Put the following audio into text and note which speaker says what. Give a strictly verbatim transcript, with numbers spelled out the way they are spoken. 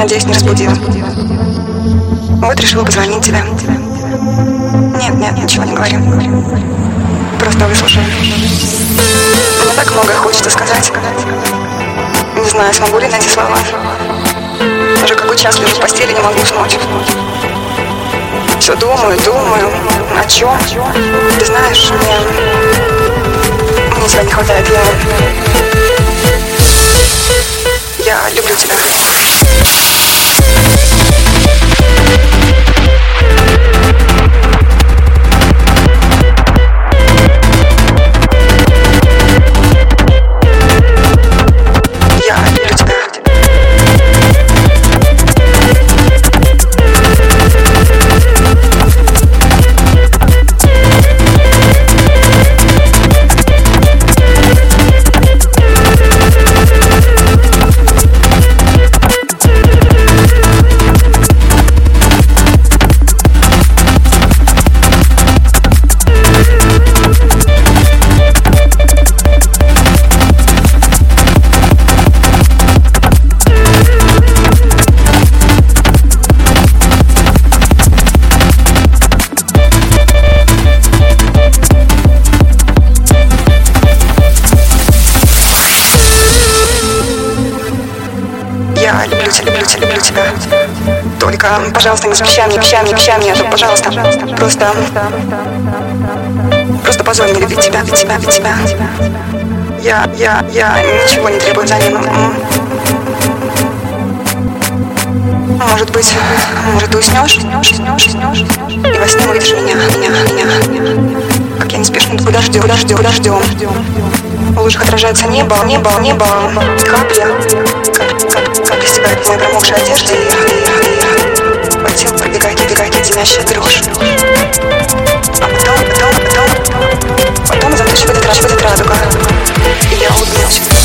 Speaker 1: Надеюсь, не разбудил. Вот решила позвонить тебе. Нет, нет, ничего не говорю. Просто выслушай. Мне так многое хочется сказать. Не знаю, смогу ли найти слова. Уже какой час лежу в постели, не могу уснуть. Все думаю, думаю. О чем? Ты знаешь, мне... Мне тебя не хватает. Я... Я люблю тебя. Я люблю тебя, люблю тебя, люблю тебя. Только, пожалуйста, не запрещай мне, обещай мне, обещай мне, это, пожалуйста. Просто... Просто позволь мне любить тебя, любить тебя, любить тебя. Я, я, я ничего не требую взамен. Может быть, может, ты уснешь, уснешь, уснешь, уснешь, и во сне увидишь меня, меня, меня. Как я неспешно иду дождем, дождем, дождем. В лужах отражается небо, небо, небо, капля, кап, кап, капля стекает по моей промокшей одежде, и по телу пробегает, пробегает леденящая дрожь. А потом, потом, потом, потом затушит этот радуга, и я улыбнусь.